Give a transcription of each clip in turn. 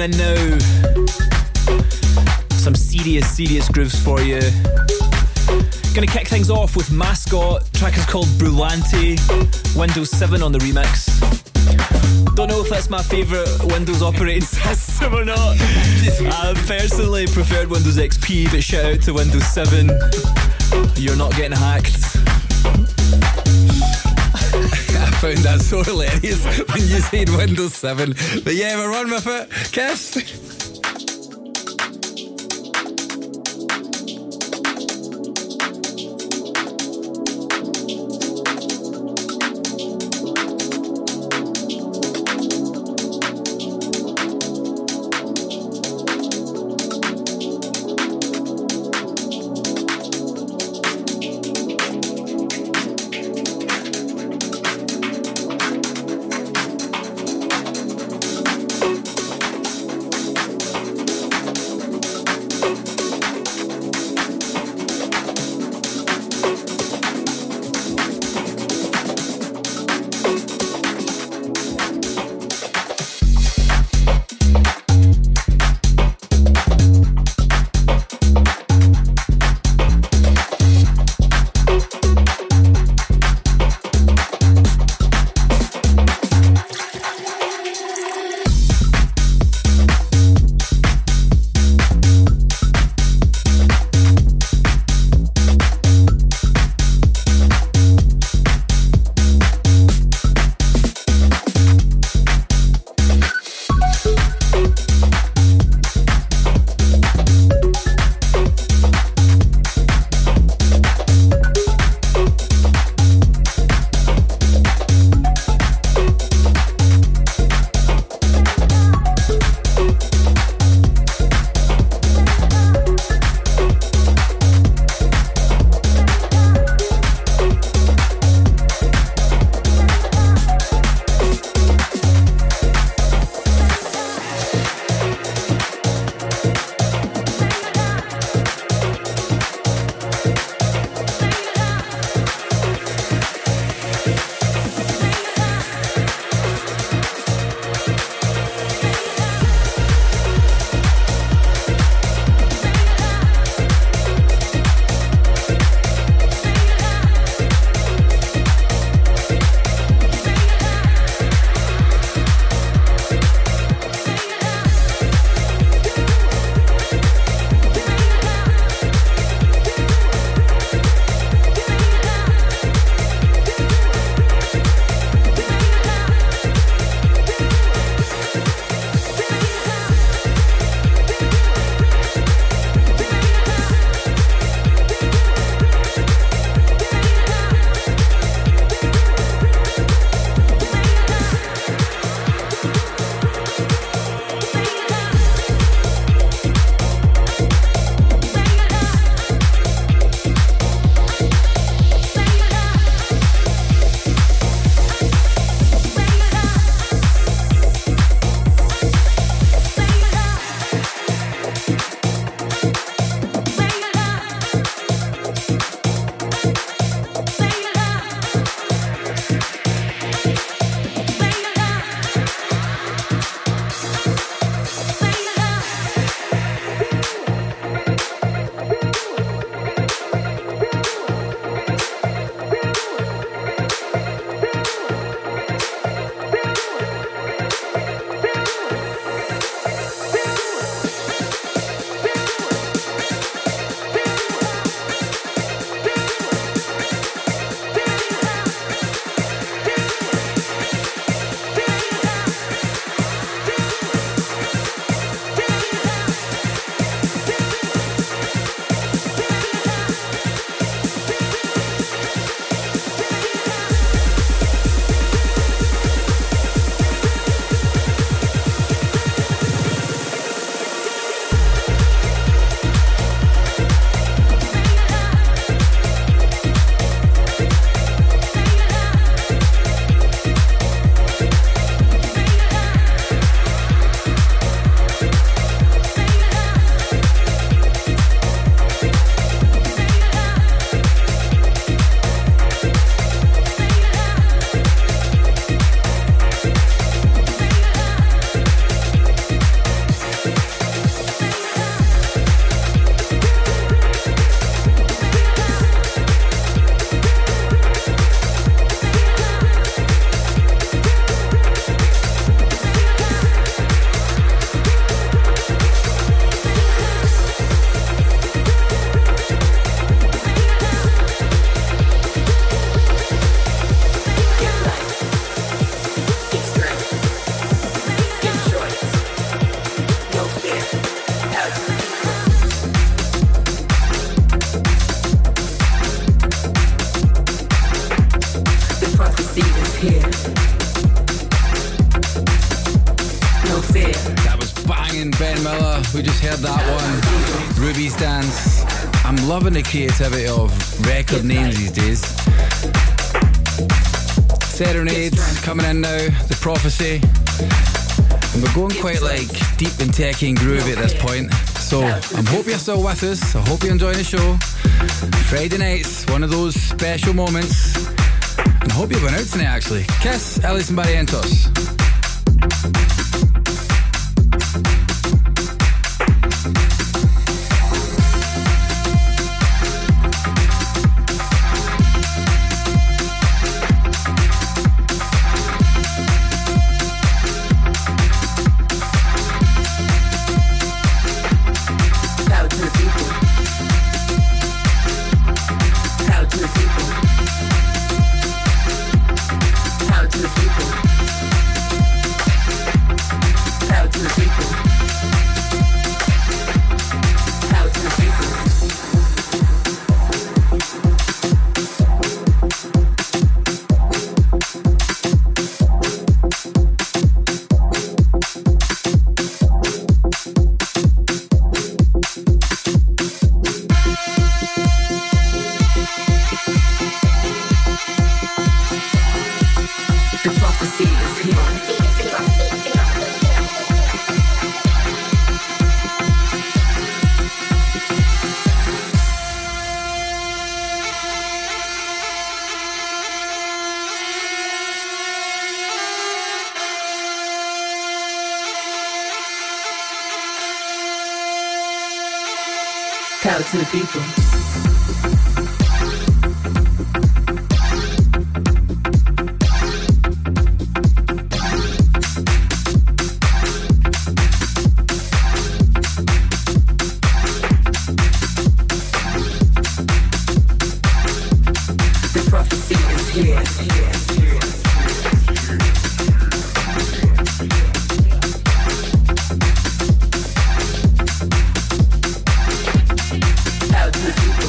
in now. Some serious grooves for you. Gonna kick things off with Mascot. Track is called Brulante. Windows 7 on the remix. Don't know if that's my favourite Windows operating system or not. I personally preferred Windows XP, but shout out to Windows 7. You're not getting hacked. I found that so hilarious when you said Windows 7. But yeah, we're on with it. Kiss. We just heard that one, Ruby's Dance. I'm loving the creativity of record names these days. Serenade coming in now, The Prophecy. And we're going quite like deep and techie and groovy at this point. So I hope you're still with us. I hope you're enjoying the show. Friday nights, one of those special moments. And I hope you're going out tonight actually. Kiss, Ellis and Barrientos. Power to the people. The prophecy is here. Out to the people.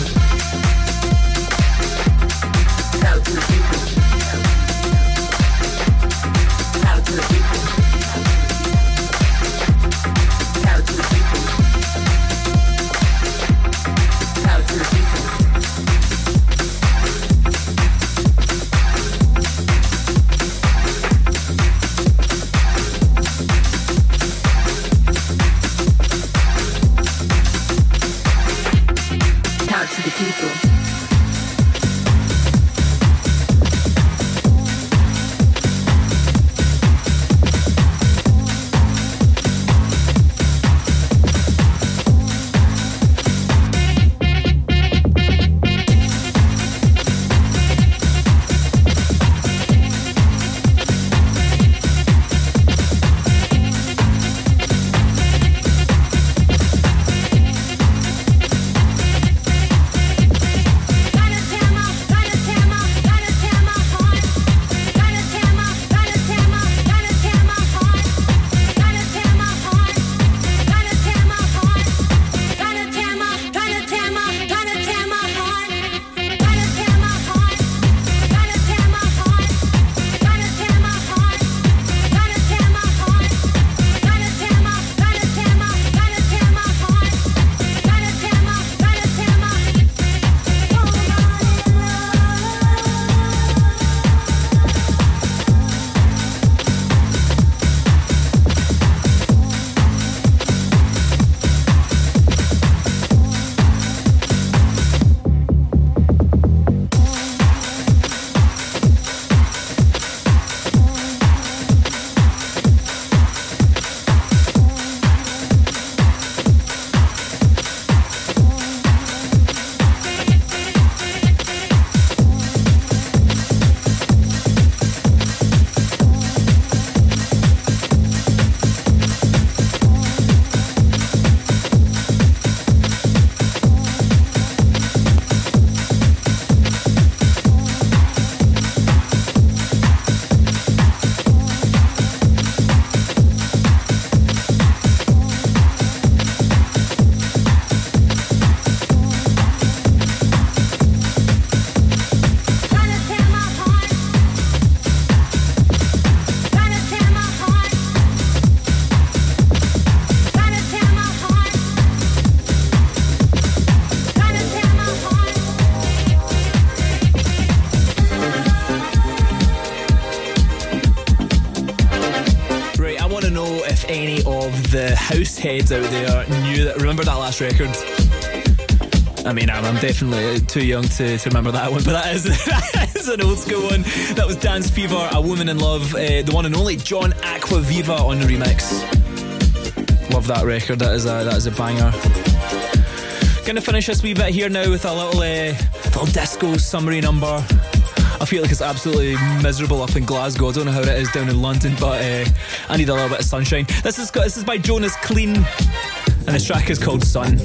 house heads out there remember that last record. I mean, I'm definitely too young to remember that one, but that is an old school one. That was Dance Fever, A Woman in Love, the one and only John Aquaviva on the remix. Love that record. That is a banger. Gonna finish this wee bit here now with a little disco summary number. I feel like it's absolutely miserable up in Glasgow. I don't know how it is down in London, but I need a little bit of sunshine. This is by Jonas Clean, and this track is called Sun.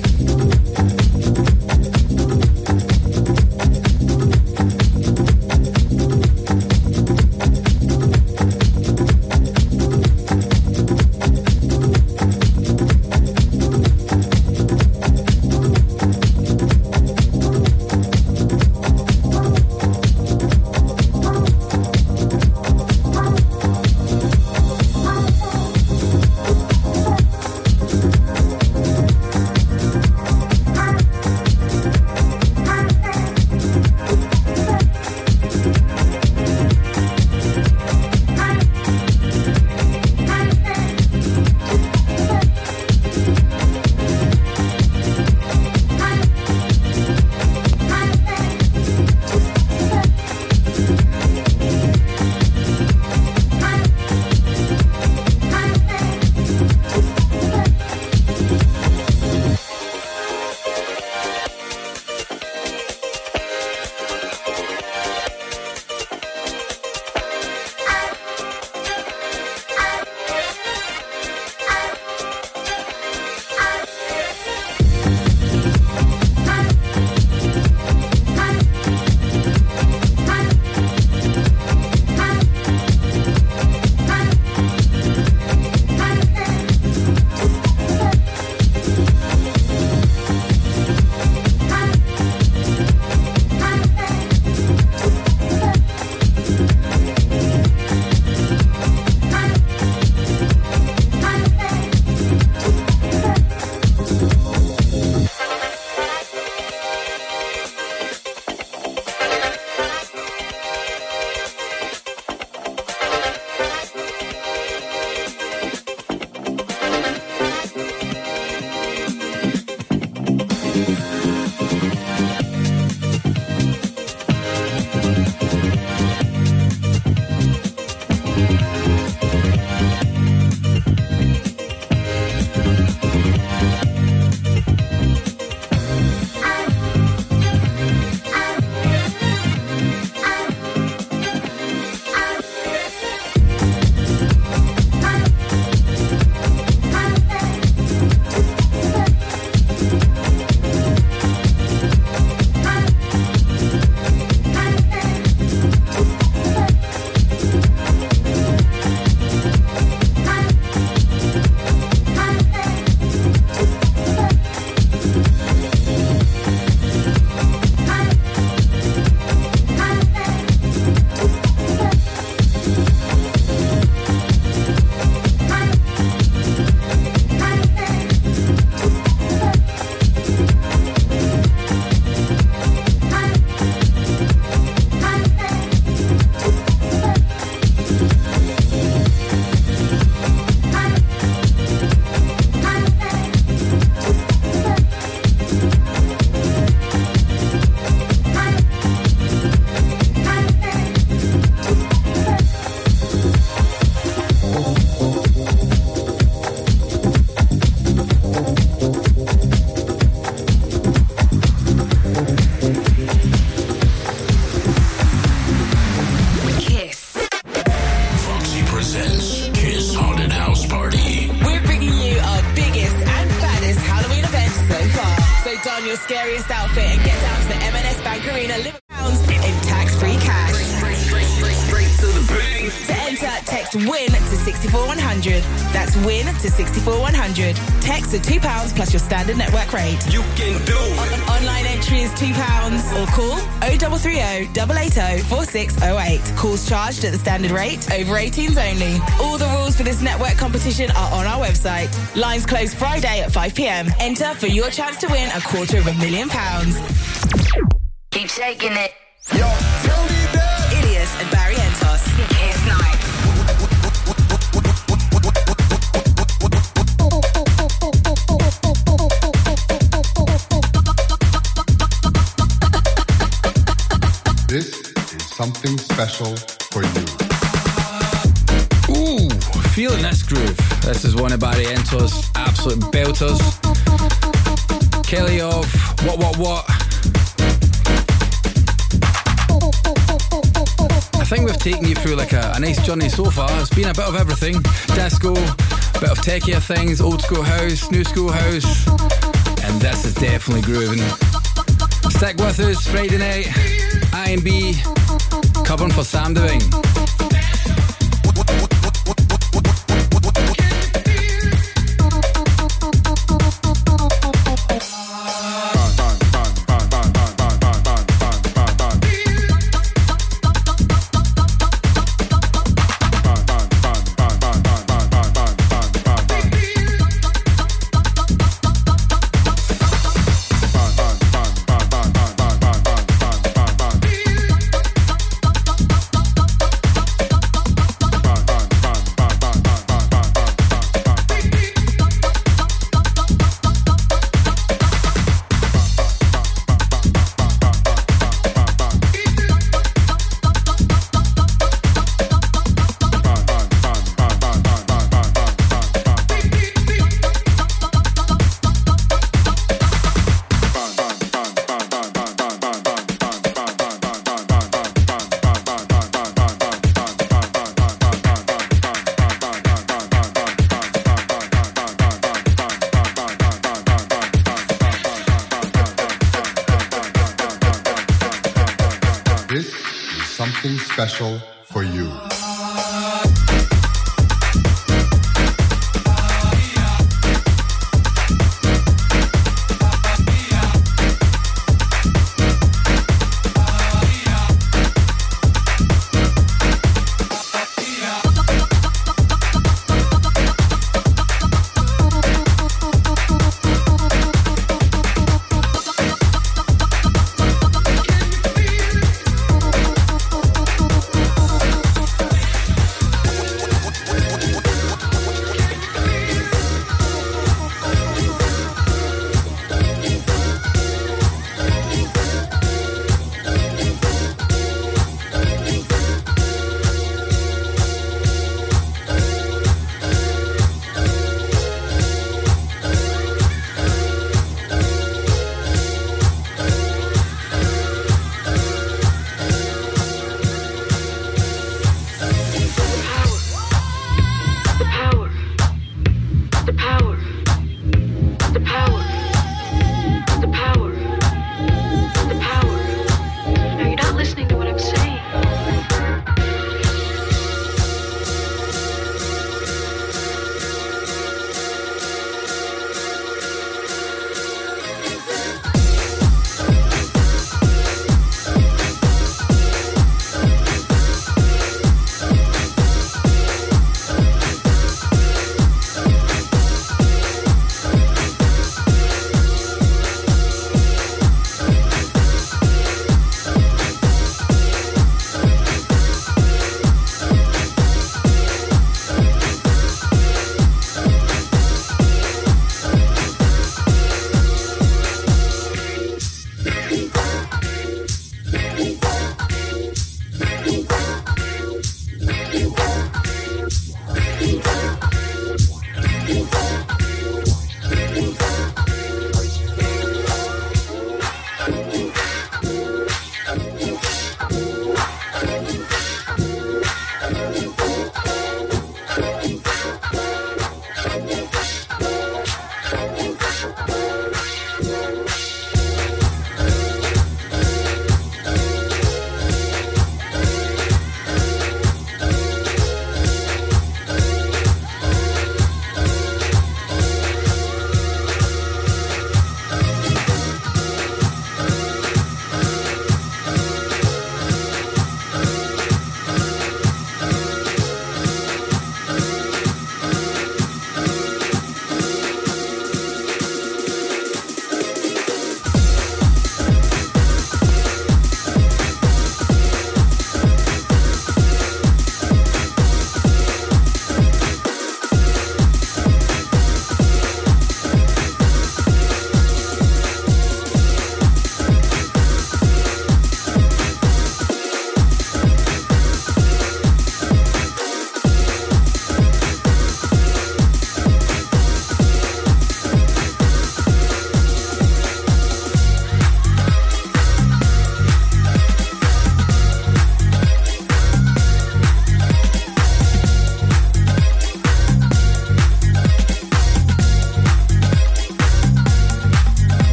your scariest outfit and get down to the M&S Bank Arena £11 in tax-free cash. Straight to the bank. To enter, text WIN to 64100. That's WIN to 64100. Text to £2 plus your standard network rate. You can do it. Online entry is £2 or call 0330 880 4608. Calls charged at the standard rate. Over 18s only. All the rules for this network competition are on our website. Lines close Friday at 5 p.m. Enter for your chance to win £250,000. Keep shaking it. Yo, tell me that. Ilias and Barry Entos. Kiss night. This is something special for you. Ooh, feeling this groove. This is one of Barry Ento's absolute belters. Kelly of What. I think we've taken you through like a nice journey so far. It's been a bit of everything. Disco, a bit of techier things, old school house, new school house. And this is definitely grooving. Stick with us, Friday night, I&B, covering for Sam Devine. Special for you.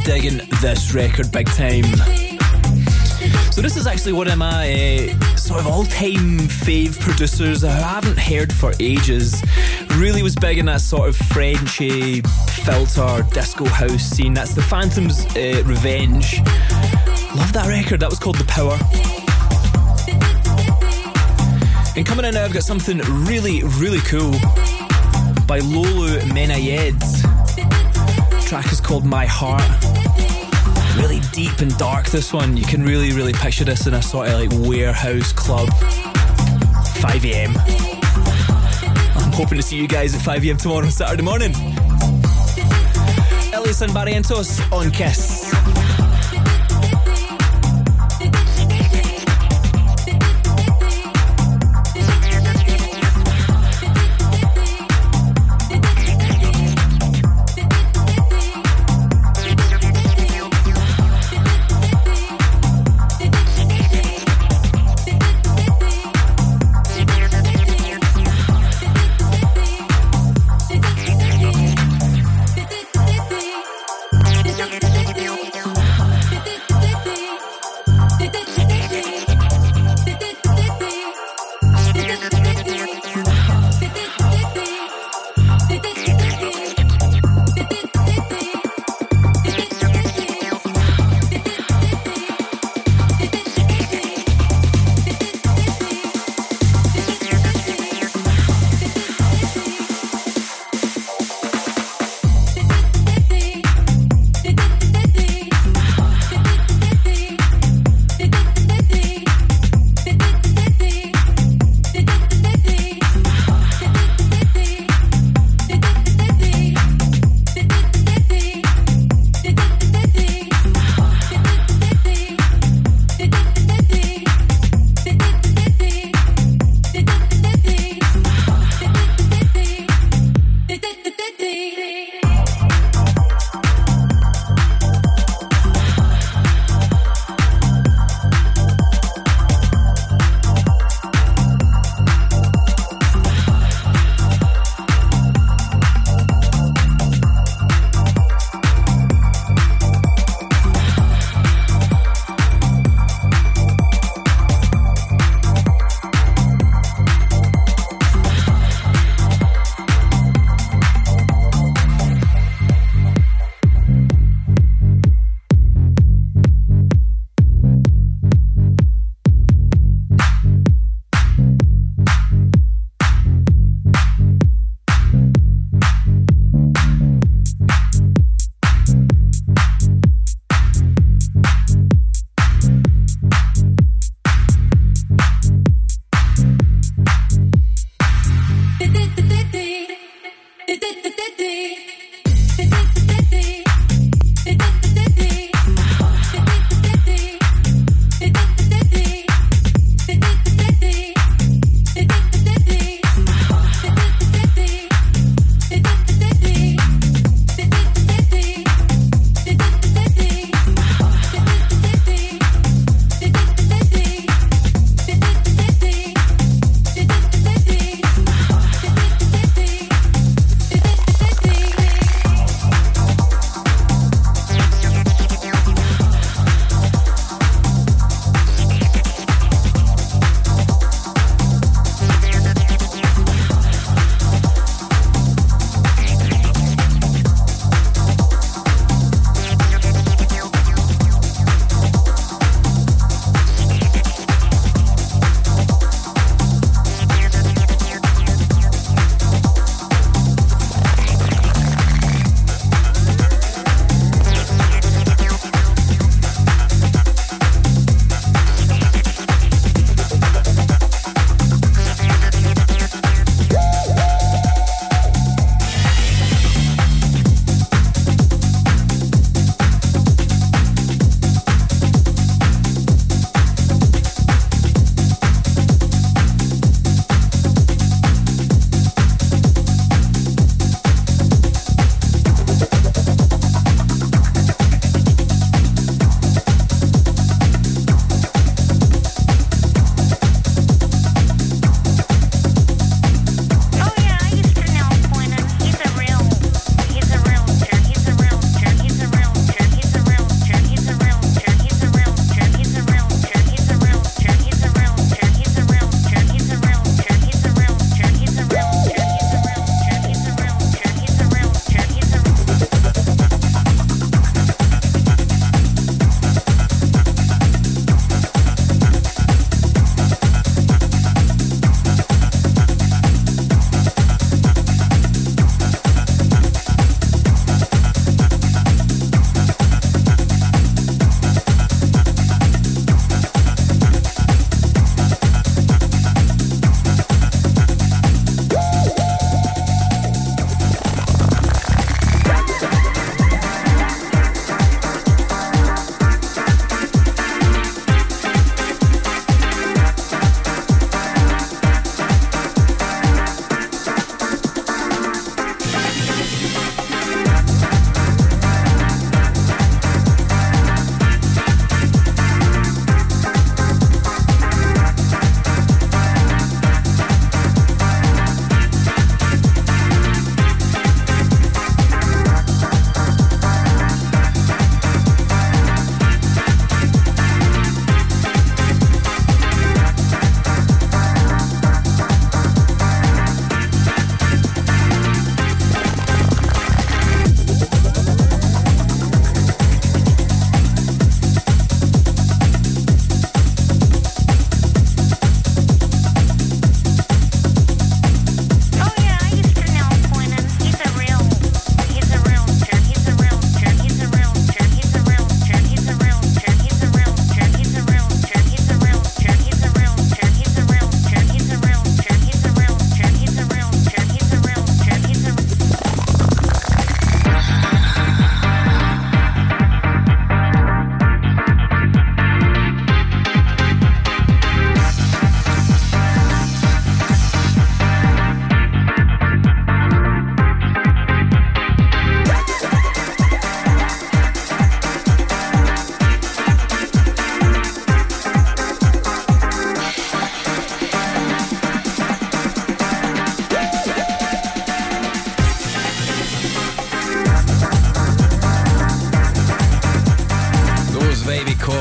digging this record big time. So this is actually one of my sort of all-time fave producers that I haven't heard for ages. Really was big in that sort of Frenchy filter disco house scene. That's the Phantoms' Revenge. Love that record. That was called The Power. And coming in now, I've got something really, really cool by Lolu Menayed. The track is called My Heart. Really deep and dark, this one. You can really, really picture this in a sort of like warehouse club. 5 a.m. I'm hoping to see you guys at 5 a.m. tomorrow, Saturday morning. Elias and Barrientos on Kiss.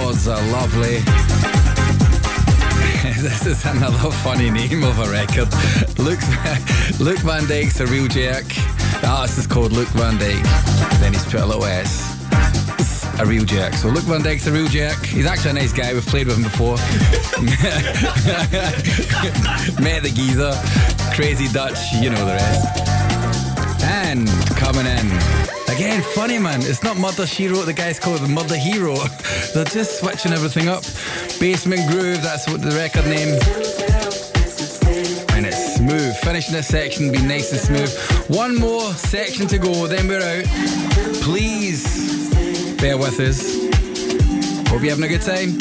Gods Are Lovely. This is another funny name of a record. Luke Van Dijk's A Real Jerk. The artist is called Luke Van Dijk. Then he's put a little S. A real jerk. So Luke Van Dijk's A Real Jerk. He's actually a nice guy. We've played with him before. Met the geezer. Crazy Dutch. You know the rest. And coming in. Again, funny man. It's not Murder She Wrote. The guy's called the Murder Hero. They're just switching everything up. Basement Groove. That's what the record name. And it's smooth. Finishing this section, be nice and smooth. One more section to go, then we're out. Please bear with us. Hope you're having a good time.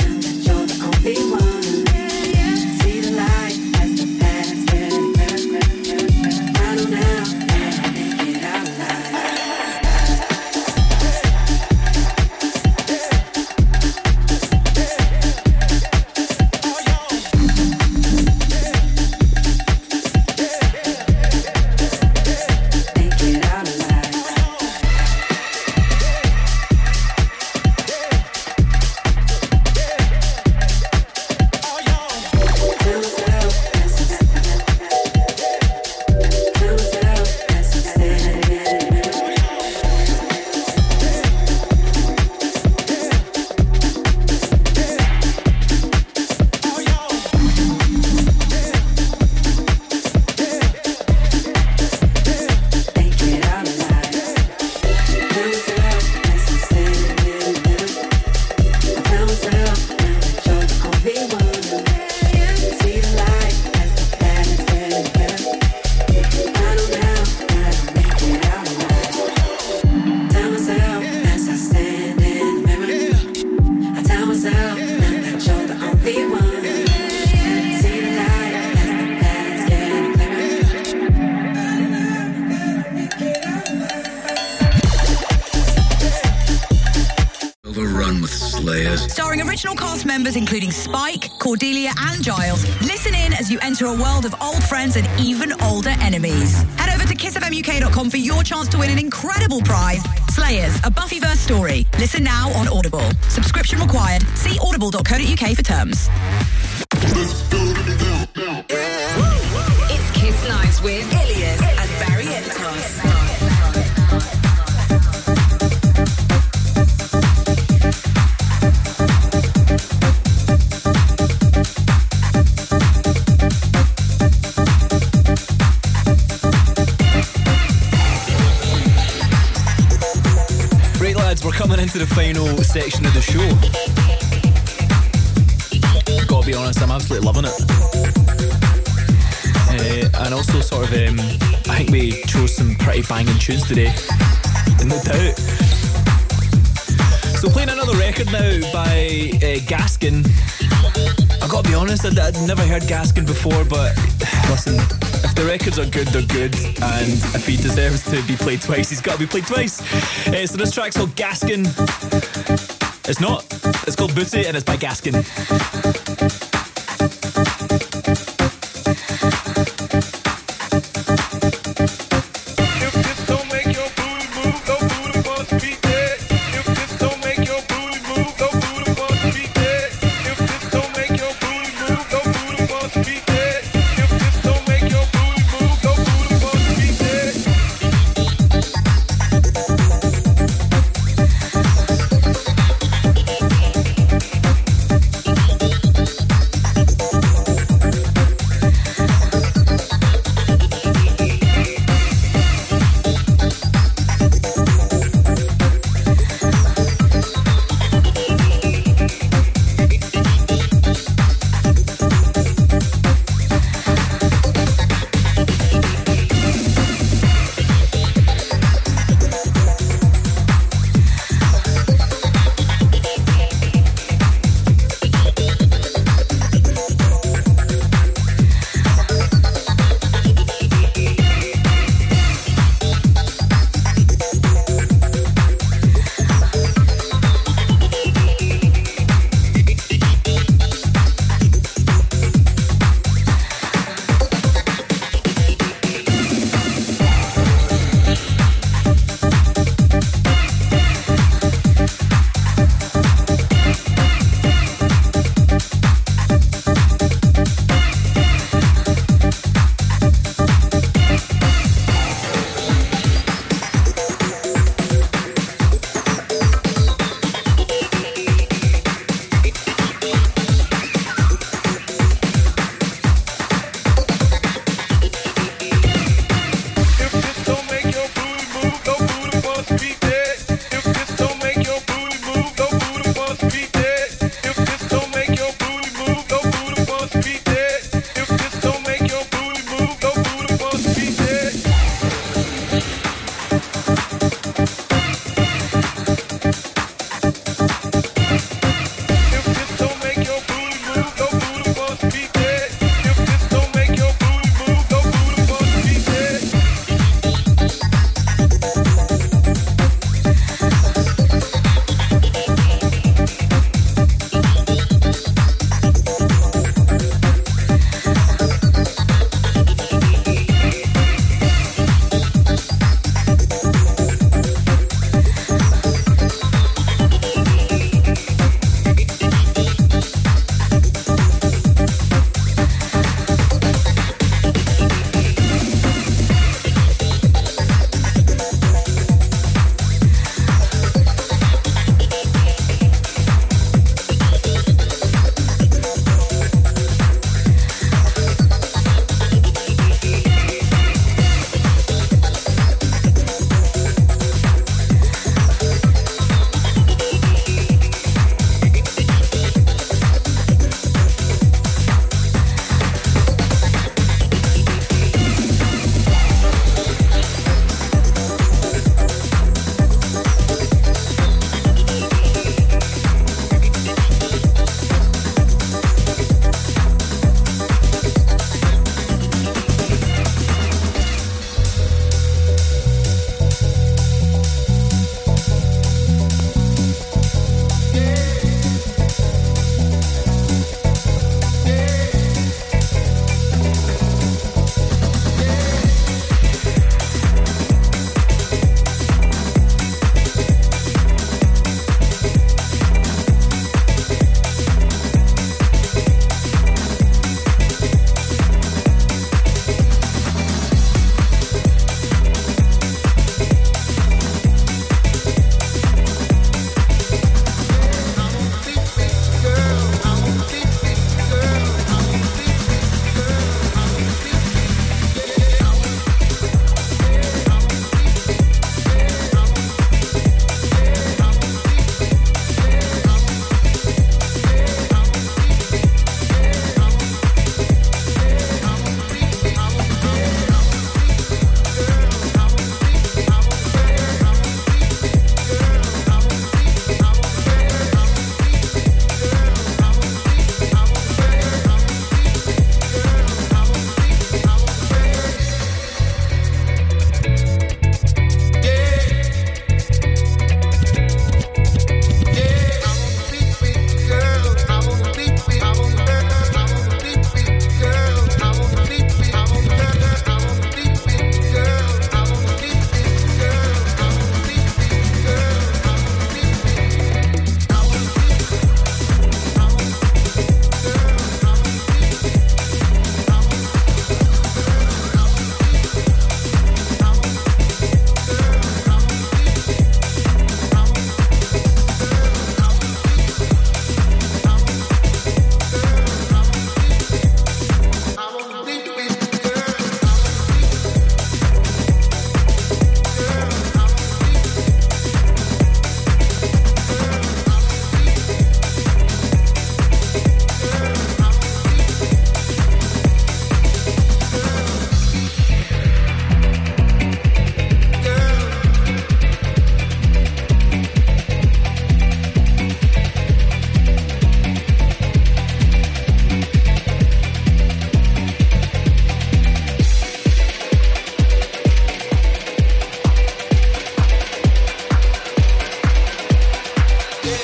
Including Spike, Cordelia and Giles. Listen in as you enter a world of old friends and even older enemies. Head over to kissfmuk.com for your chance to win an incredible prize. Slayers, a Buffyverse story. Listen now on Audible. Subscription required. See audible.co.uk for terms. It's Kiss Nights with Ilias and Barry Entos. Coming into the final section of the show. Gotta be honest, I'm absolutely loving it. And also sort of, I think we chose some pretty banging tunes today. No doubt. So playing another record now by Gaskin. I gotta be honest, I'd never heard Gaskin before, but listen, if the records are good, they're good, and if he deserves to be played twice, he's got to be played twice. So this track's called Gaskin. It's not. It's called Booty, and it's by Gaskin.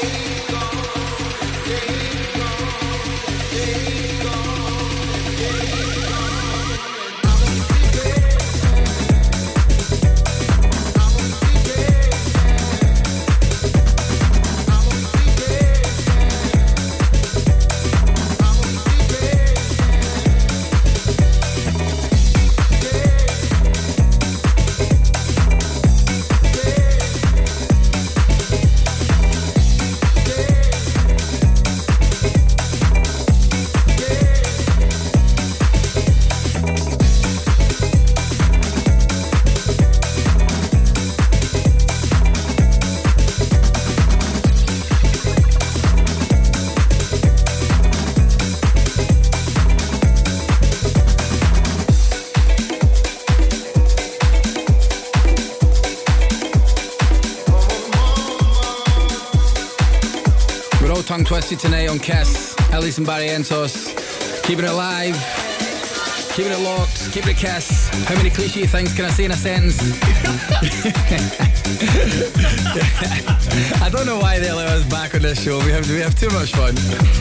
Tongue Twisted tonight on Kiss. Ellis and Barry Entos. Keeping it live. Keeping it locked. Keeping it Kiss. How many cliche things can I say in a sentence? I don't know why they let us back on this show. We have too much fun.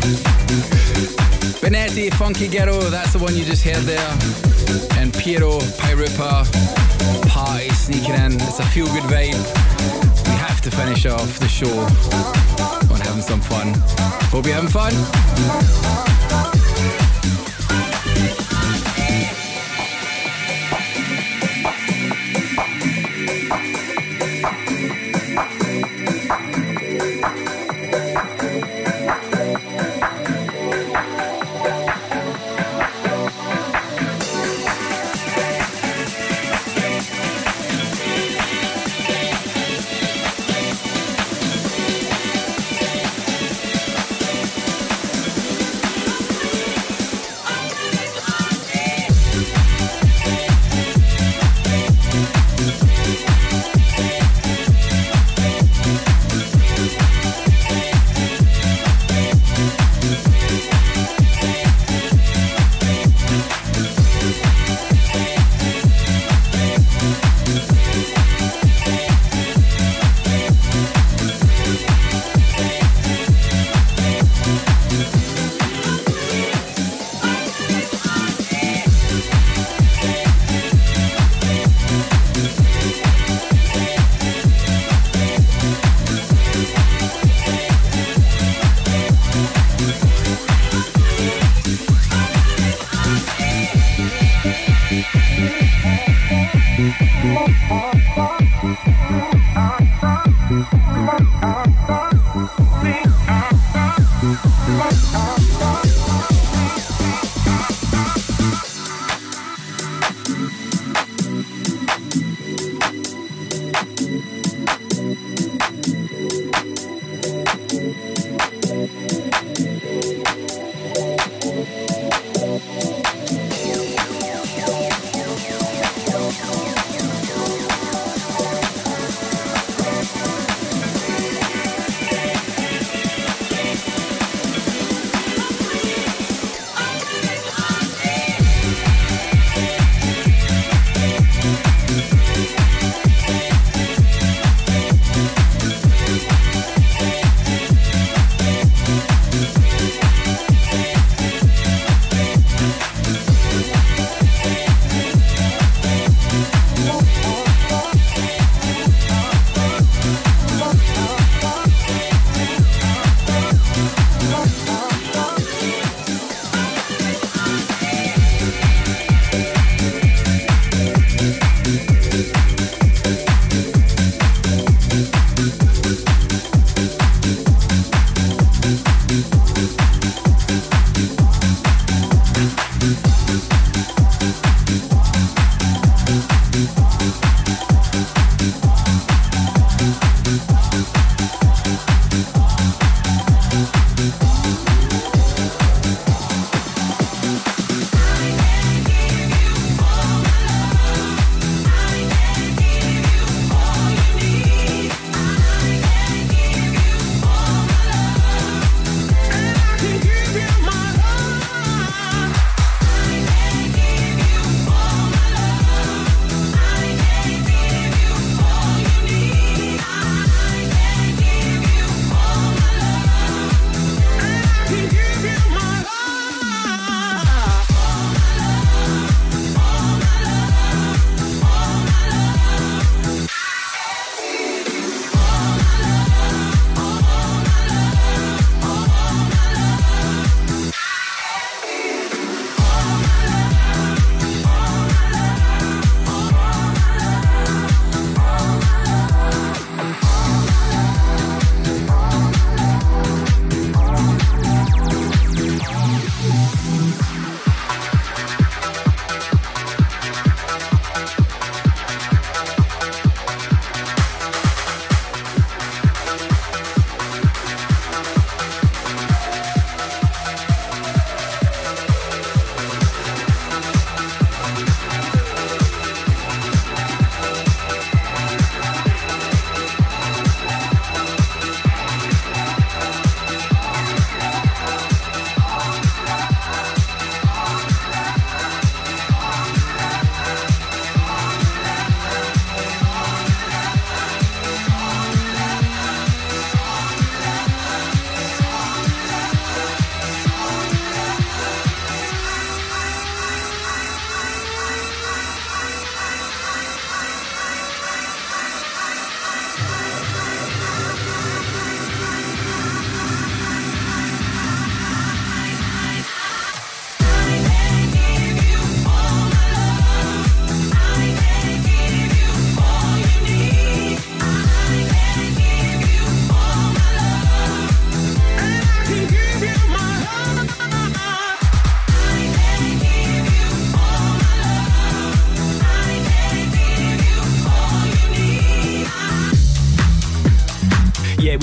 Benetti, Funky Ghetto, that's the one you just heard there. And Piero, Pyrupa, Party sneaking in. It's a feel-good vibe. We have to finish off the show on having some fun. Hope you're having fun.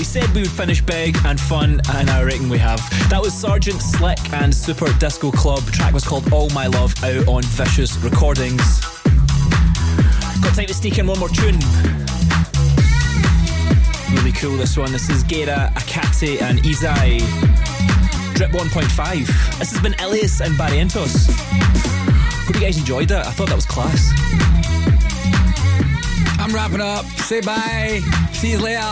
said we would finish big and fun, and I reckon we have. That was Sergeant Slick and Super Disco Club. The track was called All My Love, out on Vicious Recordings. Got time to sneak in one more tune. Really cool, this one. This is Gera, Akate and Izai. Drip 1.5. This has been Elias and Barrientos. Hope you guys enjoyed it. I thought that was class. I'm wrapping up. Say bye. See you later.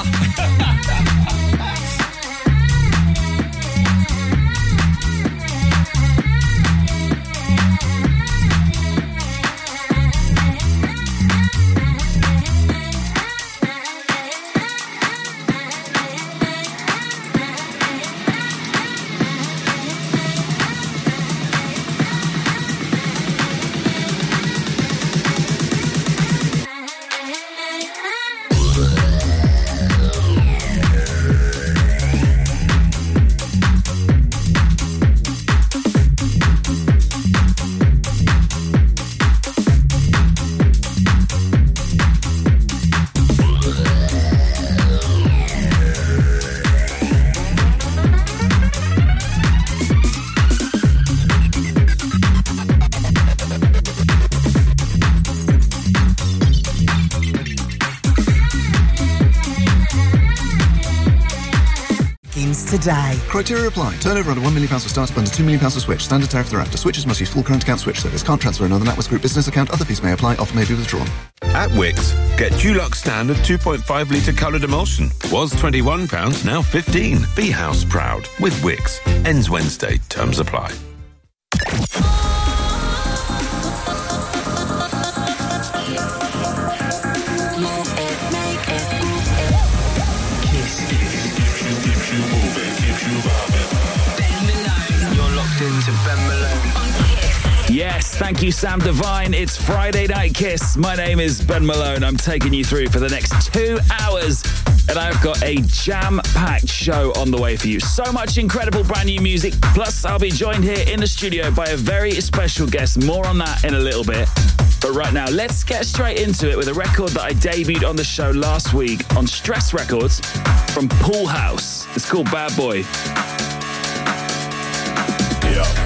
Today. Criteria apply. Turnover under £1 million for startup, under £2 million for switch. Standard tariff thereafter. Switches must use full current account switch service. Can't transfer another NatWest Group business account. Other fees may apply. Offer may be withdrawn. At Wix, get Dulux Standard 2.5 litre coloured emulsion. Was £21, now £15. Be house proud with Wix. Ends Wednesday. Terms apply. Yes, thank you, Sam Divine. It's Friday Night Kiss. My name is Ben Malone. I'm taking you through for the next 2 hours, and I've got a jam-packed show on the way for you. So much incredible brand new music. Plus, I'll be joined here in the studio by a very special guest. More on that in a little bit. But right now, let's get straight into it with a record that I debuted on the show last week on Stress Records from Pool House. It's called Bad Boy. Yeah.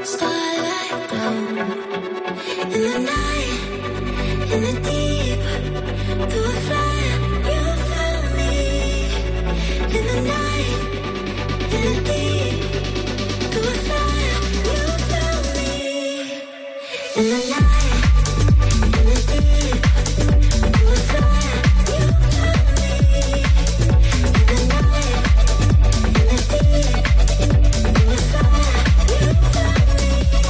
Starlight glow in the night, in the deep. Through a flyer, you found me. In the night, in the deep. Through a flyer, you found me. In the night, in the deep. Through a flyer, you found me. In the night, in the deep. Through a flyer, you found me.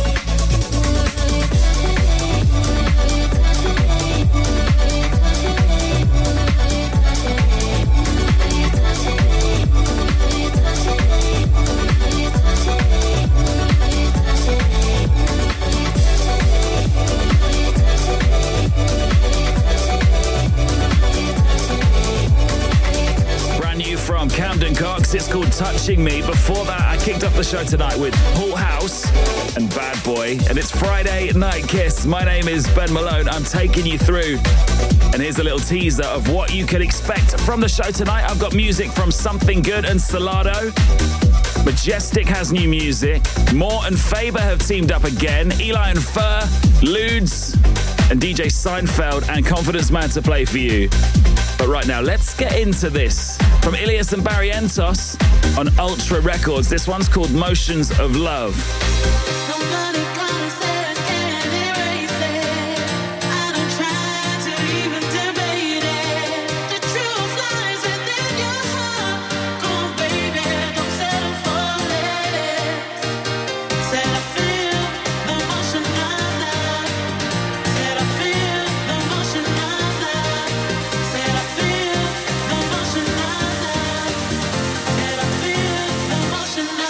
Brand new from Camden Cox, it's called Touching Me. Before that, I kicked off the show tonight with Paul House and Bad Boy, and it's Friday Night Kiss. My name is Ben Malone, I'm taking you through. And here's a little teaser of what you can expect from the show tonight. I've got music from Something Good and Salado. Majestic has new music. Moore and Faber have teamed up again. Eli and Fur, Ludes, and DJ Seinfeld and Confidence Man to play for you. But right now, let's get into this. From Ilias and Barrientos on Ultra Records. This one's called Motions of Love. Nobody comes says can't erase it. I don't try to even debate it. The truth lies within your heart. Come on, baby, don't settle for less. Said I feel the motion of love. Said I feel the motion of love. Said I feel the motion of love. Said I feel the motion of love.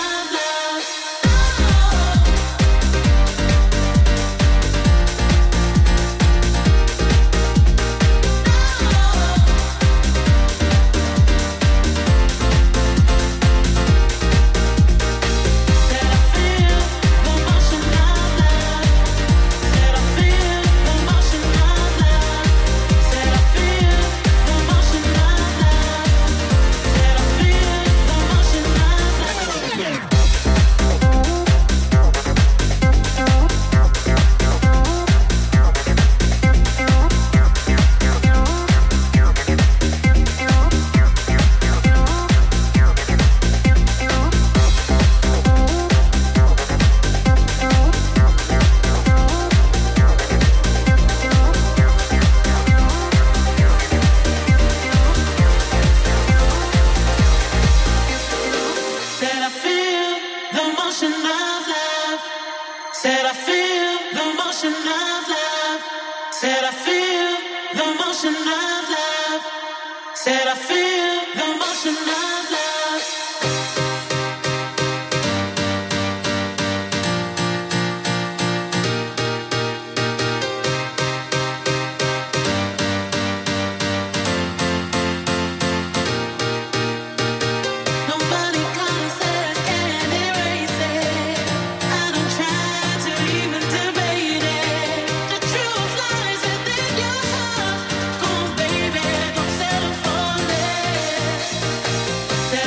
Said I feel the motion of love. Said I feel the motion of love. Said I feel the motion of love. Said I feel the motion of love. Nobody comes says can't erase it. I don't try to even debate it. The truth lies within your heart. Come on, baby, don't settle for less. Said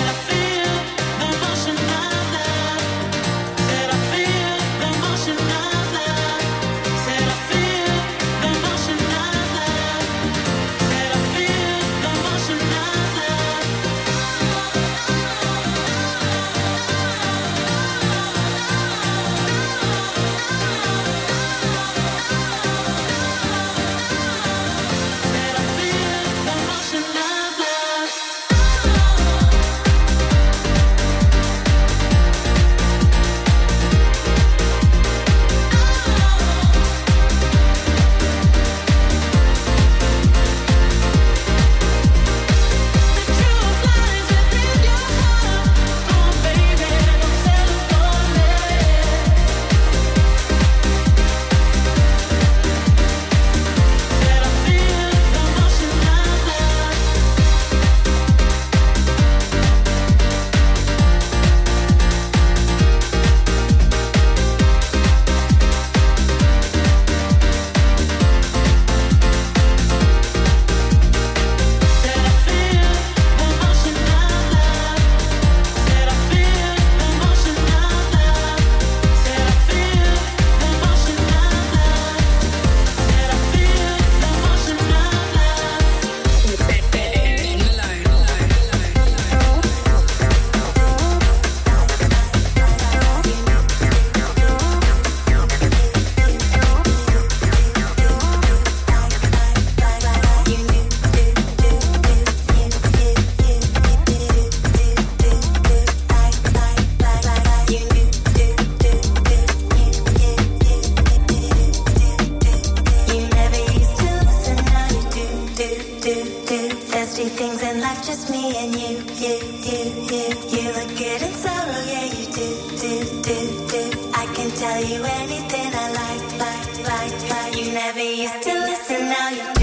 life, just me and you. You look good in sorrow, yeah, you do. I can tell you anything I like. You never used to listen, now you do.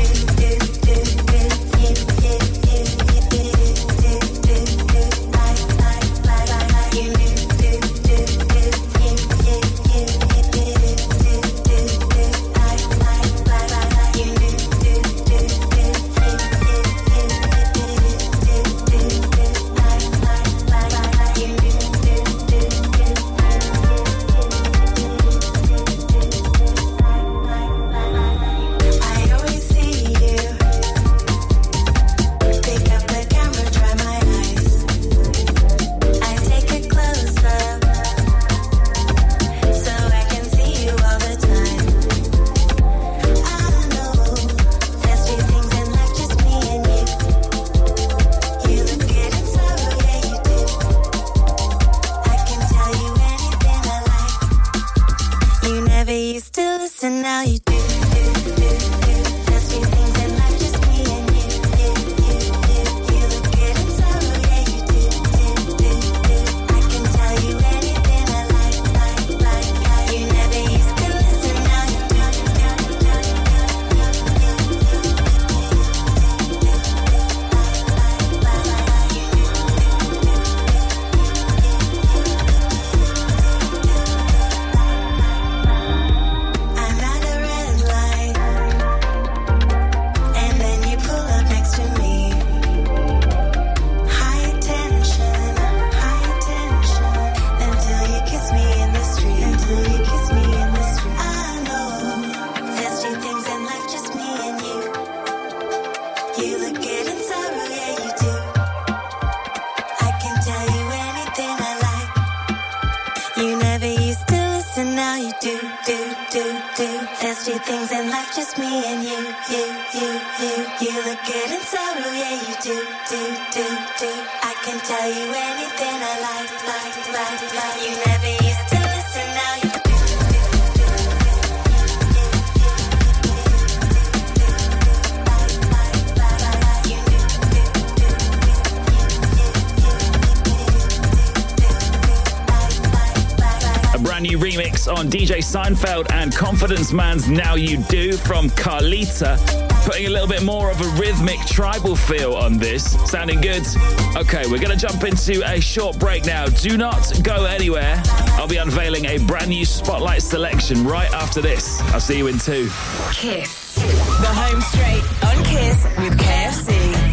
On DJ Seinfeld and Confidence Man's Now You Do from Carlita, putting a little bit more of a rhythmic tribal feel on this. Sounding good. Okay, we're going to jump into a short break now. Do not go anywhere. I'll be unveiling a brand new Spotlight selection right after this. I'll see you in 2. Kiss. The Home Straight on Kiss with KFC.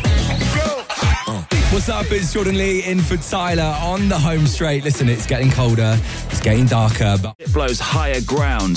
What's up? It's Jordan Lee in for Tyler on the Home Straight. Listen, it's getting colder, it's getting darker, but it blows higher ground.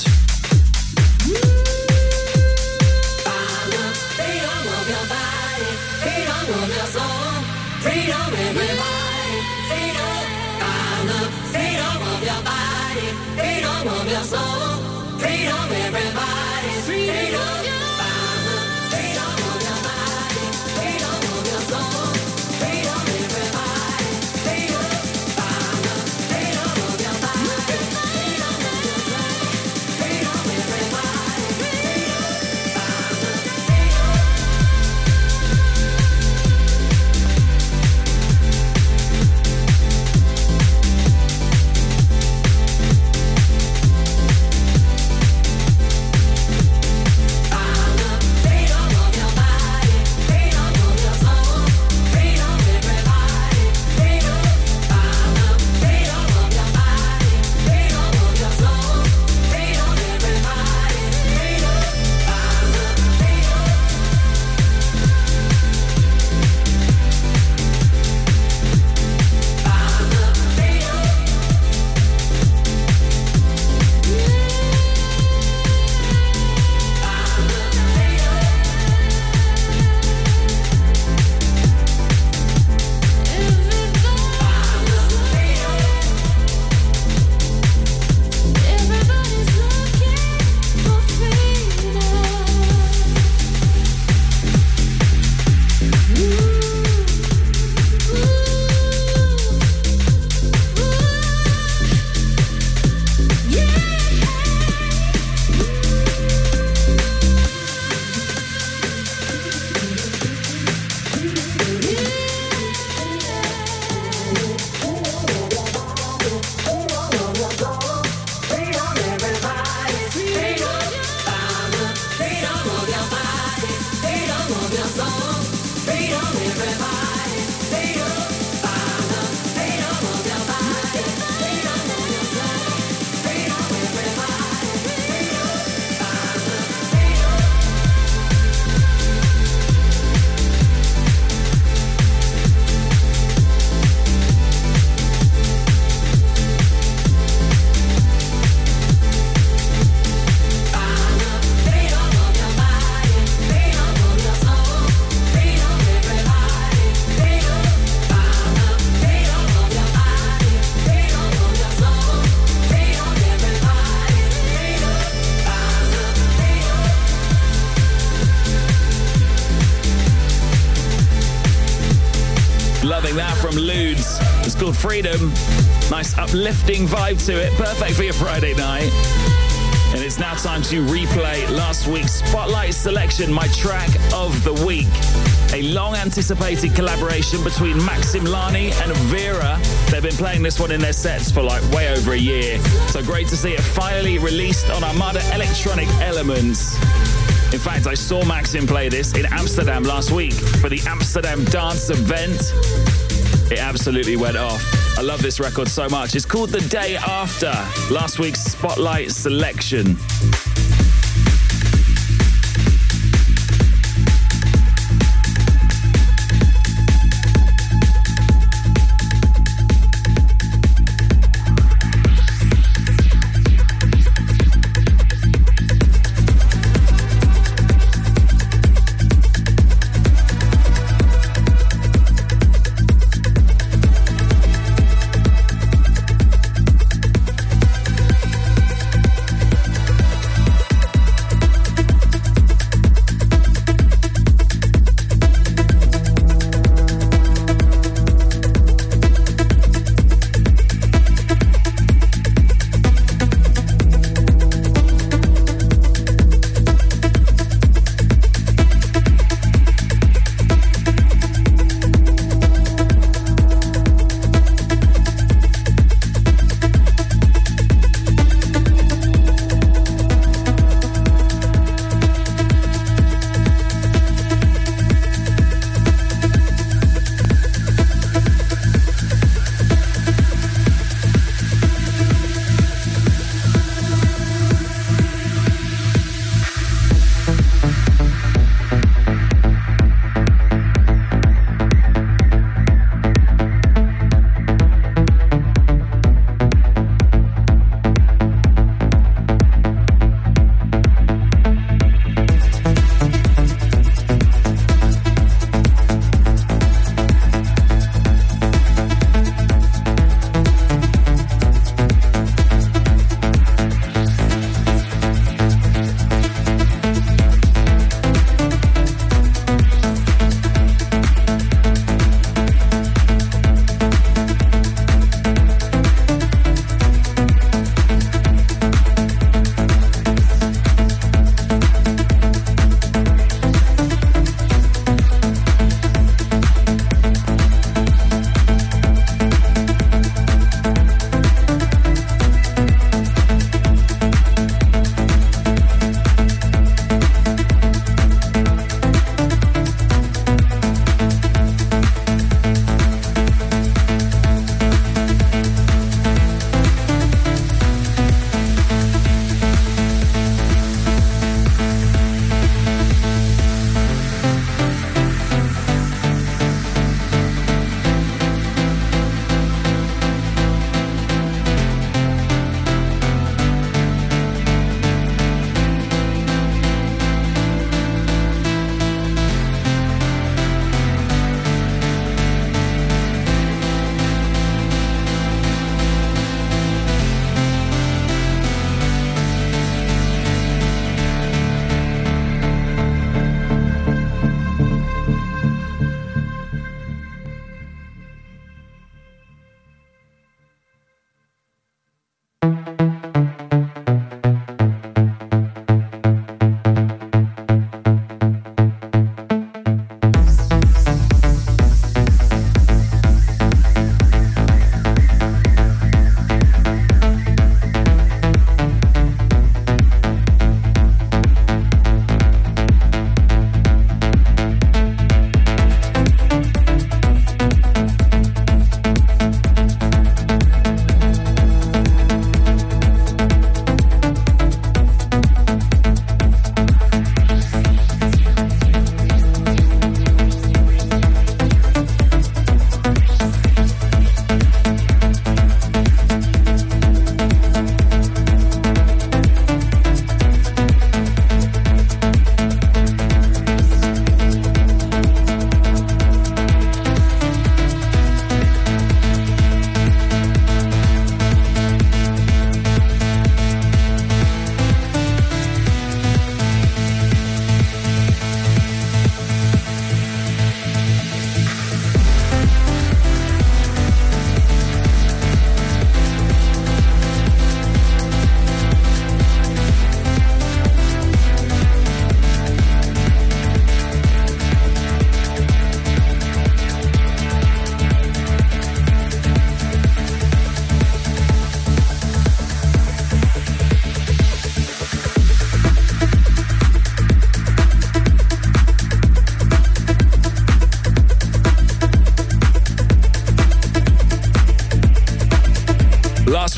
from Ludes. It's called Freedom. Nice uplifting vibe to it. Perfect for your Friday night. And it's now time to replay last week's Spotlight selection, my track of the week. A long-anticipated collaboration between Maxim Lani and Vera. They've been playing this one in their sets for like way over a year. So great to see it finally released on Armada Electronic Elements. In fact, I saw Maxim play this in Amsterdam last week for the Amsterdam Dance event. It absolutely went off. I love this record so much. It's called The Day After, last week's Spotlight selection.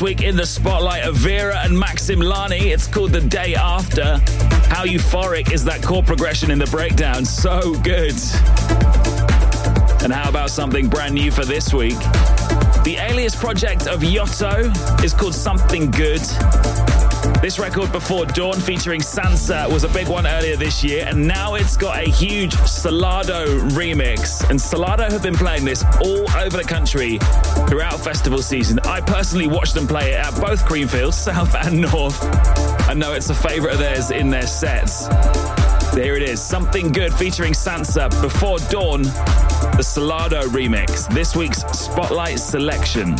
week in the spotlight of Vera and Maxim Lani. It's called The Day After. How euphoric is that chord progression in the breakdown? So good. And how about something brand new for this week? The Alias project of Yotto is called Something Good. This record, Before Dawn, featuring Sansa, was a big one earlier this year, and now it's got a huge Salado remix. And Salado have been playing this all over the country throughout festival season. I personally watched them play it at both Creamfields, South and North. I know it's a favourite of theirs in their sets. There it is, Something Good featuring Sansa, Before Dawn, the Salado remix. This week's Spotlight selection.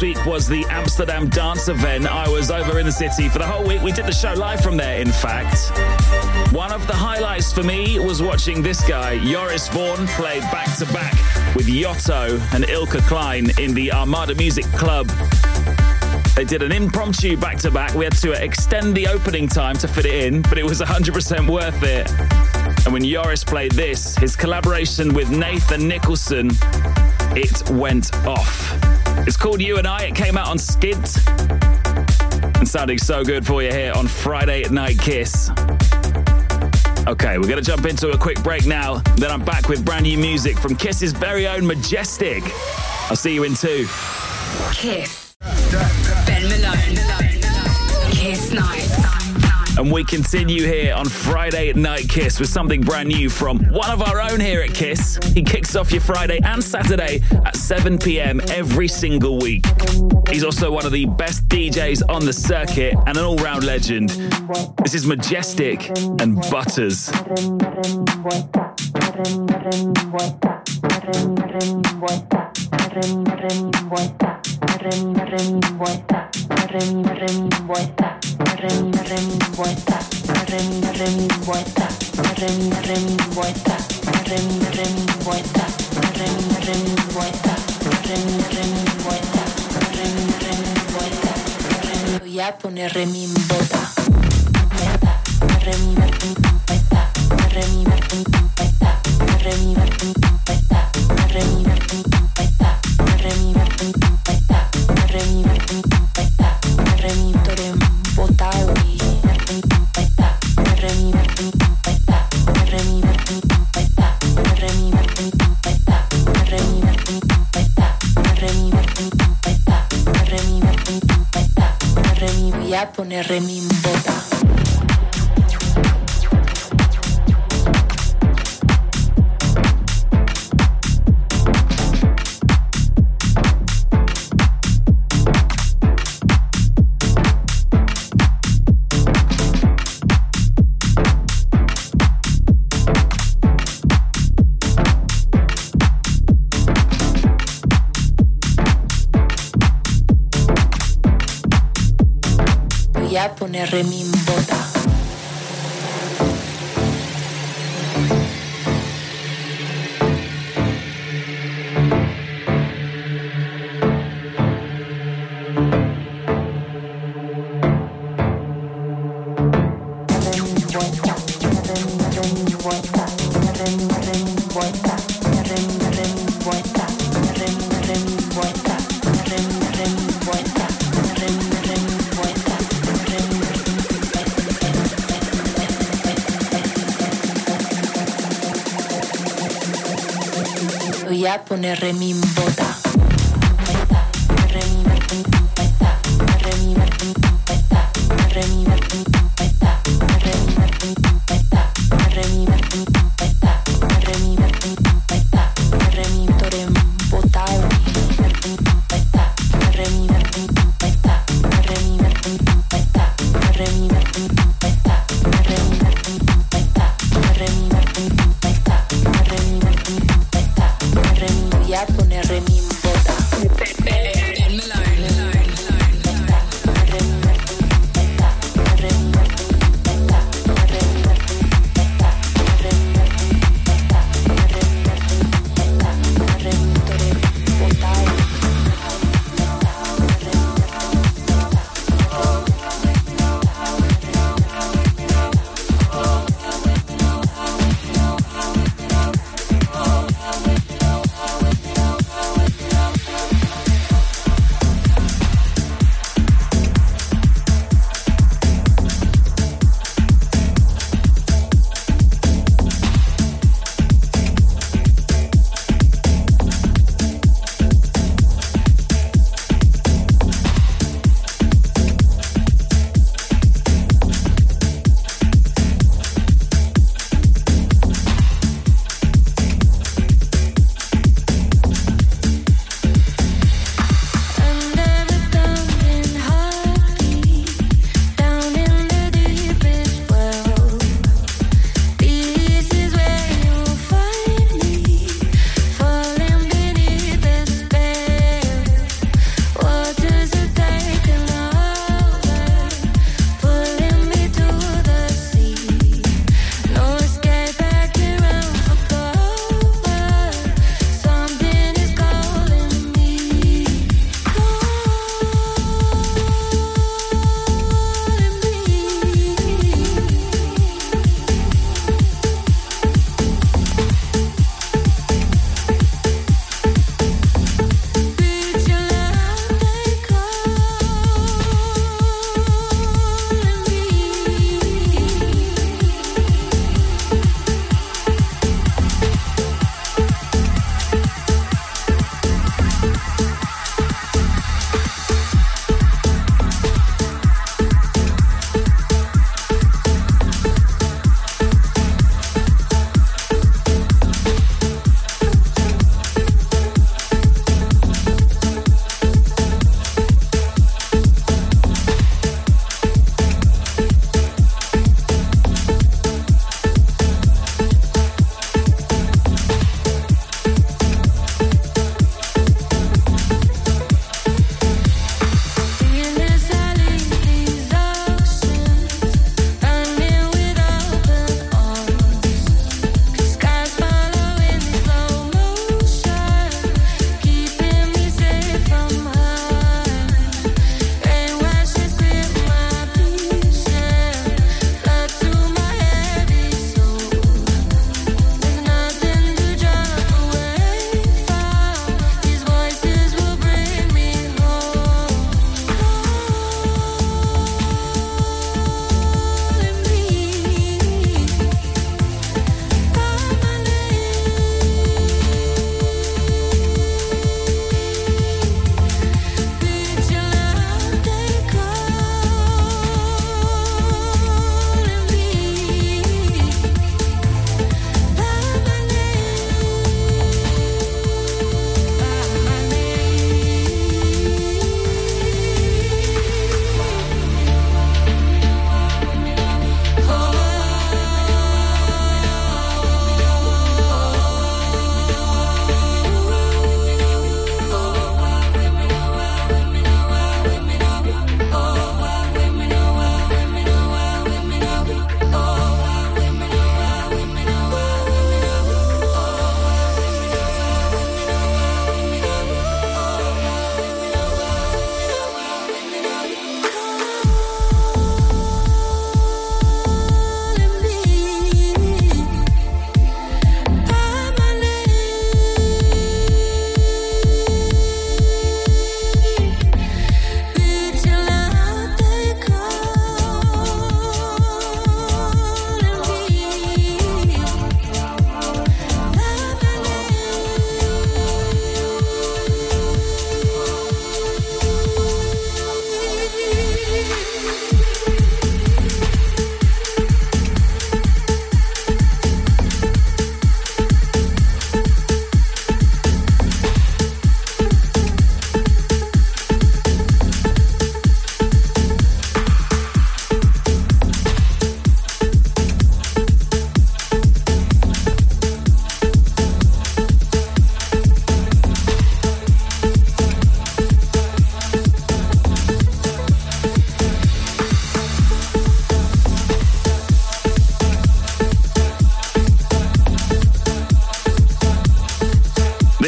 last week was the Amsterdam Dance event. I was over in the city for the whole week. We did the show live from there, in fact. One of the highlights for me was watching this guy, Joris Voorn, play back-to-back with Yotto and Ilka Klein in the Armada Music Club. They did an impromptu back-to-back. We had to extend the opening time to fit it in, but it was 100% worth it. And when Joris played this, his collaboration with Nathan Nicholson, it went off. It's called You and I. It came out on Skid and sounding so good for you here on Friday Night Kiss. Okay, we're going to jump into a quick break now. Then I'm back with brand new music from Kiss's very own Majestic. I'll see you in 2. Kiss. Ben Malone. Kiss Night. And we continue here on Friday Night Kiss with something brand new from one of our own here at Kiss. He kicks off your Friday and Saturday at 7 p.m. every single week. He's also one of the best DJs on the circuit and an all-round legend. This is Majestic and Butters. Voy a poner remimbota. Voy a poner remimbota. Voy a poner remimbota. Voy a poner remimbota. Voy a poner remimbota.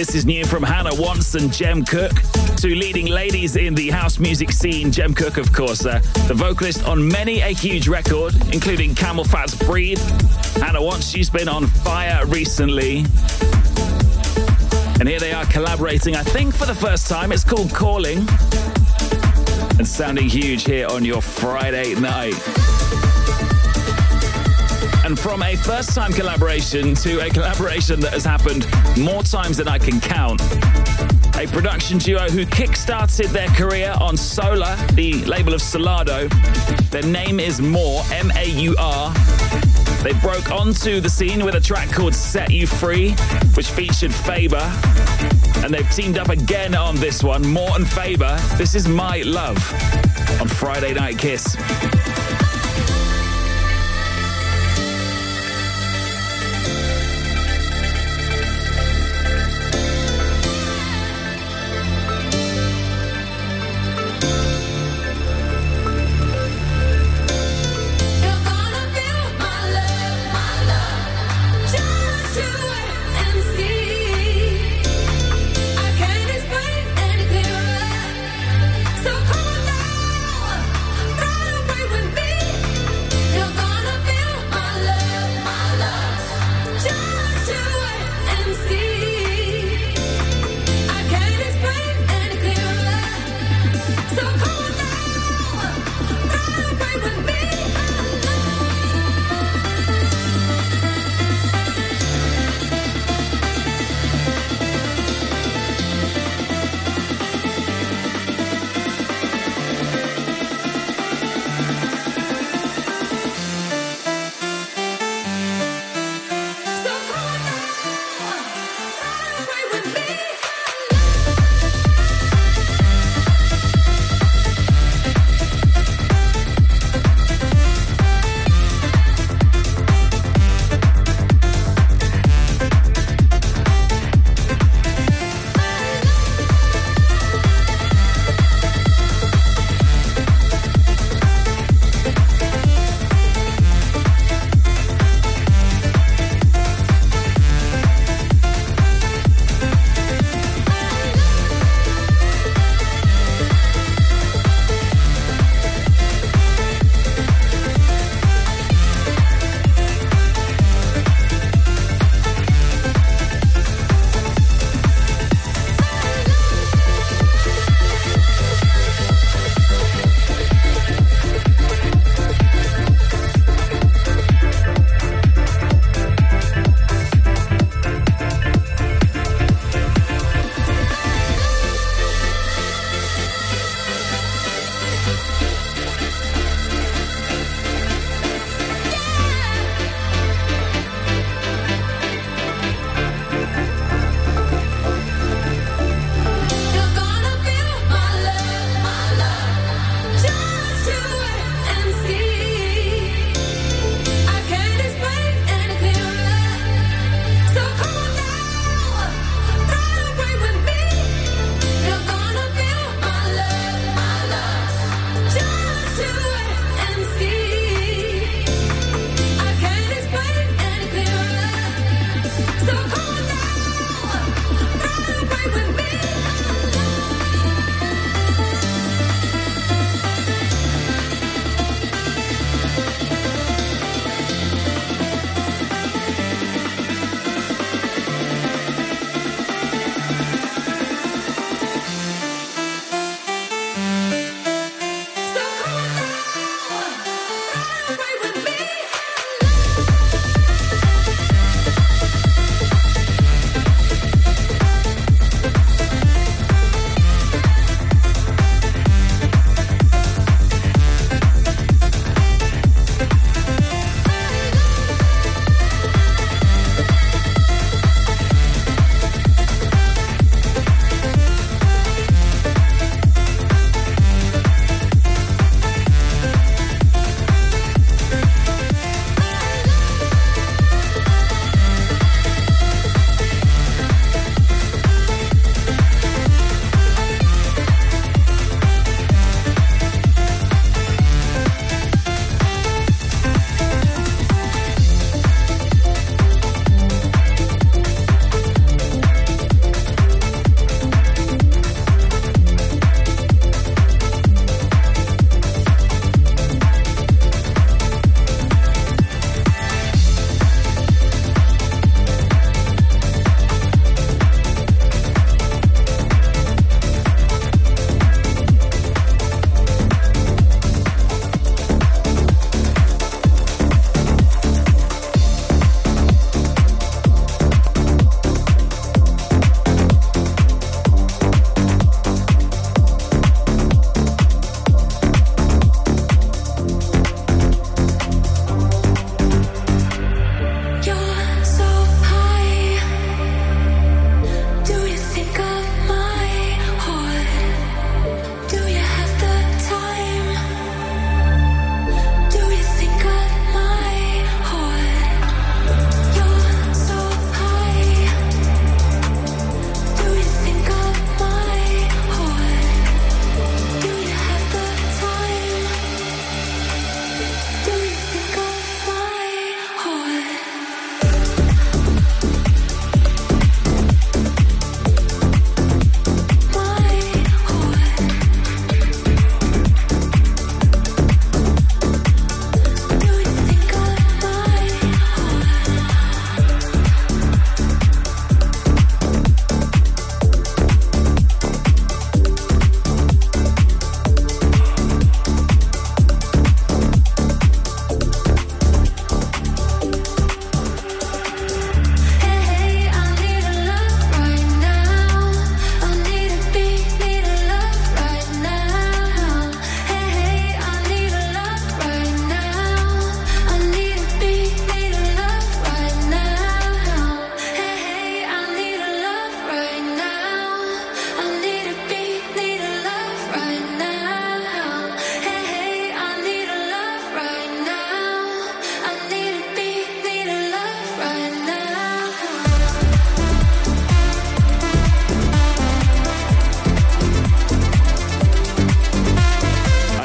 This is new from Hannah Wants and Jem Cook. Two leading ladies in the house music scene. Jem Cook, of course, the vocalist on many a huge record, including Camel Fat's Breathe. Hannah Wants, she's been on fire recently. And here they are collaborating, I think for the first time. It's called Calling. And sounding huge here on your Friday night. And from a first-time collaboration to a collaboration that has happened more times than I can count. A production duo who kick-started their career on Solar, the label of Solardo. Their name is More, M-A-U-R. They broke onto the scene with a track called Set You Free, which featured Faber. And they've teamed up again on this one, More and Faber. This is My Love on Friday Night Kiss. So calm down, run away with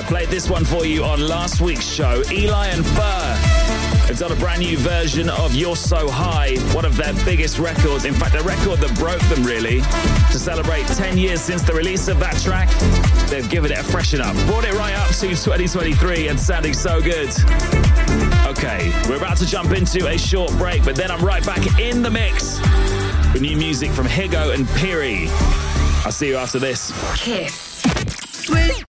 Played this one for you on last week's show. Eli and Burr have done a brand new version of You're So High, one of their biggest records. In fact, a record that broke them, really. To celebrate 10 years since the release of that track, they've given it a freshen up. Brought it right up to 2023 and sounding so good. Okay, we're about to jump into a short break, but then I'm right back in the mix with new music from Higo and Piri. I'll see you after this. Kiss.